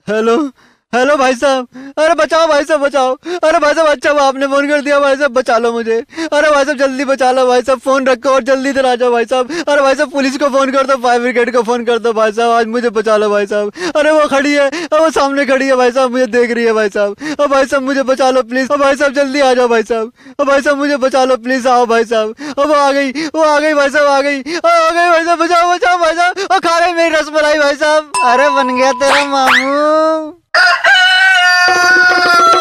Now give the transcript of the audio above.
Hello. Hello भाई साहब, अरे बचाओ भाई साहब, बचाओ। अरे भाई साहब, अच्छा हुआ आपने फोन कर दिया भाई साहब, बचा लो मुझे। अरे भाई साहब जल्दी बचा लो भाई साहब, फोन रखो और जल्दी इधर आ जाओ भाई साहब। अरे भाई साहब पुलिस को फोन कर दो, फायर ब्रिगेड को फोन कर दो भाई साहब, आज मुझे बचा लो भाई साहब। अरे वो खड़ी है, वो सामने खड़ी है भाई साहब, मुझे देख रही है भाई साहब। अब भाई साहब मुझे बचा लो प्लीज, भाई साहब जल्दी आ जाओ भाई साहब। भाई साहब मुझे बचा लो प्लीज, आओ भाई साहब। अब वो आ गई, वो आ गई भाई साहब, आ गई, आ गई भाई साहब, बचाओ बचाओ भाई साहब, और खा गई मेरी रसमलाई भाई साहब। अरे बन गया तेरा मामू।